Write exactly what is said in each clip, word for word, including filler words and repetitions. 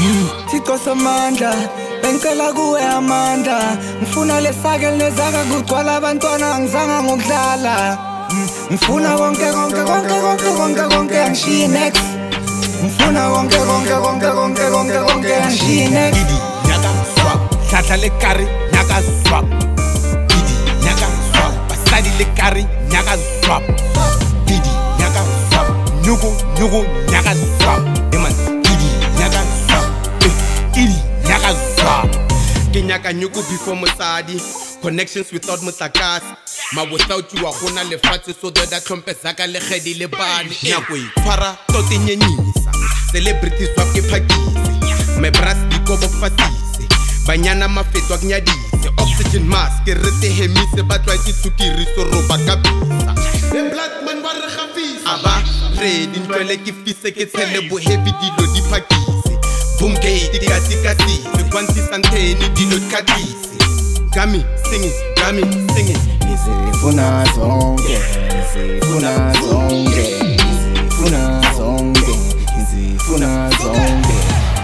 Thixo Samandla bengicela kuwe amandla ngifuna lesake linezaka kugcwala abantwana ngizanga ngokudlala ngifuna konke konke konke konke konke konke angishiye next ngifuna konke konke konke konke konke konke angishiye next nyaka swap hlahla lekari nyaka swap didi nyaka swap basadi lekari nyaka swap didi nyaka swap nyuku nyuku nyaka swap eman didi nyaka swap didi nyaka swap ke nyaka nyuku before mosadi connections without motlakase ma without you a gona lefatshe so that tlhompe zaka le gedi le bane nyako e tshwara tote nyenyisa celebrities wa ke phakise my brass di kobo fatise banyana mafetwa knyadise oxygen mask ke rete hemise batwa ke tsukiri so roba ka bisa the black man ba re gafisa aba ready ntwele ke fise ke tshele bo heavy dilo di phakise boom gate di katikati se kwanti santeni dilo katisi gami singing gami singing ngizifuna zonke ngizifuna zonke ngizifuna zonke ngizifuna zonke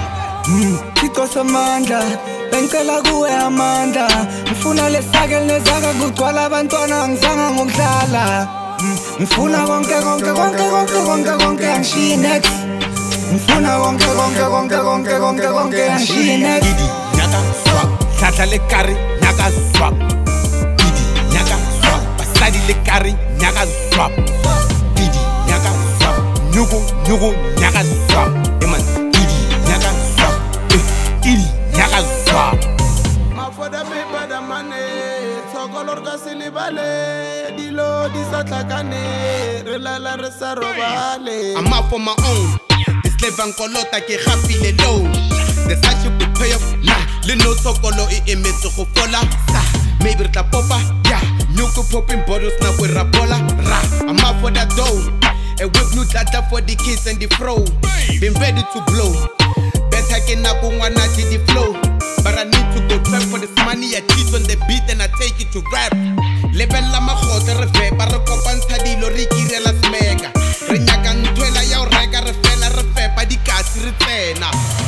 Thixo Samandla bengicela kuwe amandla ngifuna lesake linezaka kugcwala abantwana ngizanga ngokudlala ngifuna konke konke konke konke konke konke angishiye next ngifuna konke konke konke konke konke konke angishiye next nyaka swap hlahla lekari nyaka swap didi nyaka swap basadi lekari nyaka swap didi nyaka swap nyuku nyuku nyaka swap eman didi nyaka swap didi nyaka swap mafoda me bada mane tsokolor ka silibale dilo di sa tlakane re lala re sa robale I'm out for my own this levan kolota ke gafile low the such a good pay off nah le no tsokolo e emetse go fola sa maybe re tla popa yeah nyuku popping bottles na we rapola ra I'm out for that dough a whip new data for the kids and the fro been ready to blow better can na go ngwana the flow but I need to go trap for this money I cheat on the beat and I take it to rap level la magote re fe ba re kopantsha dilo re kirela smeka re nyaka ntwela ya o reka re fela re fepa dikasi re tsena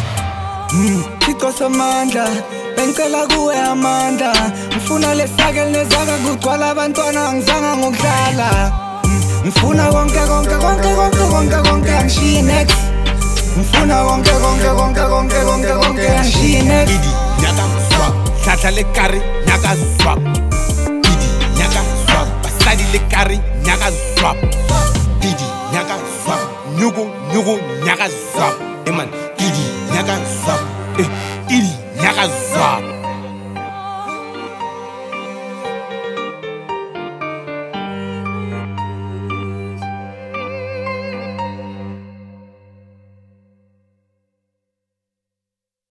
Thixo Samandla bengicela kuwe amandla ngifuna lesake linezaka kugcwala abantwana ngizanga ngokudlala ngifuna konke konke konke konke konke konke angishiye next ngifuna konke konke konke konke konke konke angishiye next didi nyaka swap hlahla lekari nyaka swap didi nyaka swap basadi lekari nyaka swap didi nyaka swap nyuku nyuku